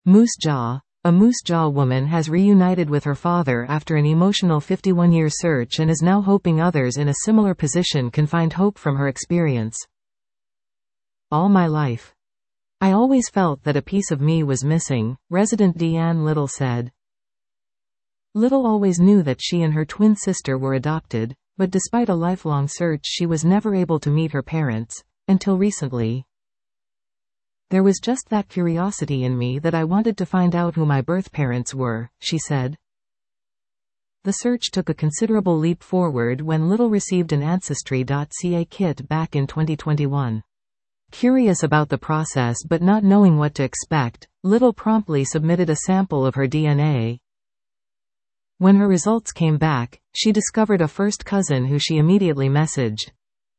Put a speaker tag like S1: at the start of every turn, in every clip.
S1: Moose Jaw. A Moose Jaw woman has reunited with her father after an emotional 51-year search and is now hoping others in a similar position can find hope from her experience. All my life, I always felt that a piece of me was missing, resident Deanne Little said. Little always knew that she and her twin sister were adopted, but despite a lifelong search she was never able to meet her parents, until recently. There was just that curiosity in me that I wanted to find out who my birth parents were, she said. The search took a considerable leap forward when Little received an Ancestry.ca kit back in 2021. Curious about the process but not knowing what to expect, Little promptly submitted a sample of her DNA. When her results came back, she discovered a first cousin who she immediately messaged.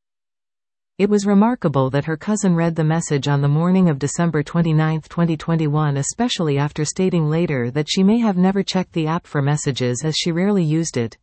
S1: It was remarkable that her cousin read the message on the morning of December 29, 2021, especially after stating later that she may have never checked the app for messages as she rarely used it.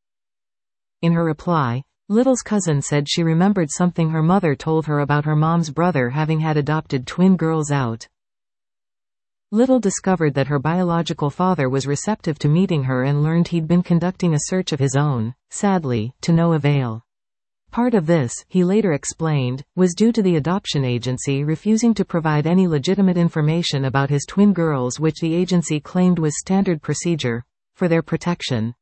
S1: In her reply, Little's cousin said she remembered something her mother told her about her mom's brother having had adopted twin girls out. Little discovered that her biological father was receptive to meeting her and learned he'd been conducting a search of his own, sadly, to no avail. Part of this, he later explained, was due to the adoption agency refusing to provide any legitimate information about his twin girls, which the agency claimed was standard procedure for their protection.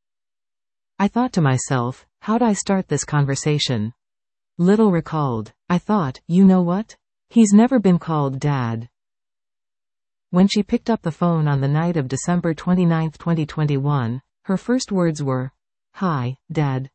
S1: I thought to myself, how'd I start this conversation? Little recalled. I thought, you know what? He's never been called Dad. When she picked up the phone on the night of December 29, 2021, her first words were, "Hi, Dad."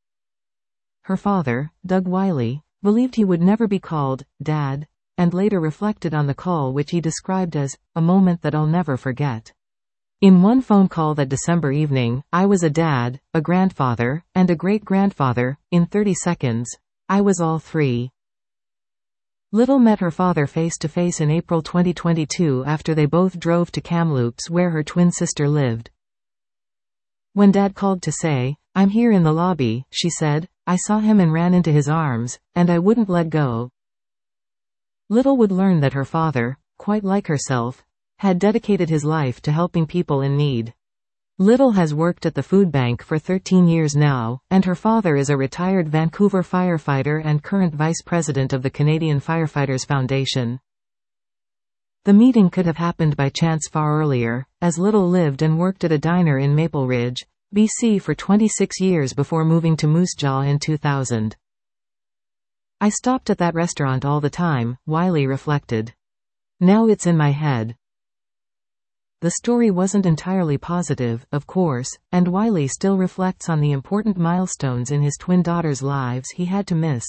S1: Her father, Doug Wiley, believed he would never be called Dad, and later reflected on the call, which he described as a moment that I'll never forget. In one phone call that December evening, I was a dad, a grandfather, and a great-grandfather. In 30 seconds, I was all three. Little met her father face-to-face in April 2022 after they both drove to Kamloops, where her twin sister lived. When Dad called to say, "I'm here in the lobby," she said, "I saw him and ran into his arms, and I wouldn't let go." Little would learn that her father, quite like herself, had dedicated his life to helping people in need. Little has worked at the food bank for 13 years now, and her father is a retired Vancouver firefighter and current vice president of the Canadian Firefighters Foundation. The meeting could have happened by chance far earlier, as Little lived and worked at a diner in Maple Ridge, BC for 26 years before moving to Moose Jaw in 2000. I stopped at that restaurant all the time, Wiley reflected. Now it's in my head. The story wasn't entirely positive, of course, and Wiley still reflects on the important milestones in his twin daughters' lives he had to miss.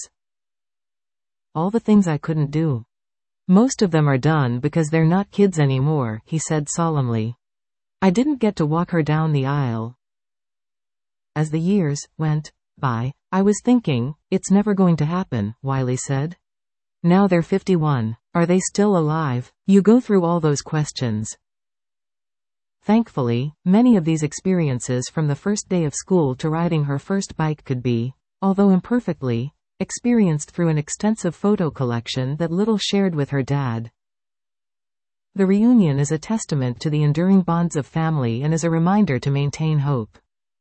S1: All the things I couldn't do. Most of them are done because they're not kids anymore, he said solemnly. I didn't get to walk her down the aisle. As the years went by, I was thinking, it's never going to happen, Wiley said. Now they're 51. Are they still alive? You go through all those questions. Thankfully, many of these experiences from the first day of school to riding her first bike could be, although imperfectly, experienced through an extensive photo collection that Little shared with her dad. The reunion is a testament to the enduring bonds of family and is a reminder to maintain hope.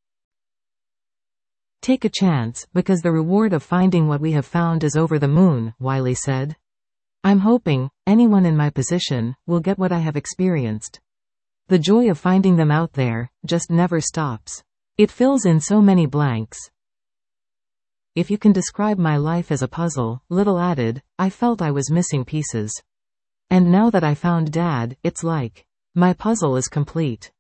S1: Take a chance, because the reward of finding what we have found is over the moon, Wiley said. I'm hoping anyone in my position will get what I have experienced. The joy of finding them out there just never stops. It fills in so many blanks. If you can describe my life as a puzzle, Little added, I felt I was missing pieces. And now that I found Dad, it's like my puzzle is complete.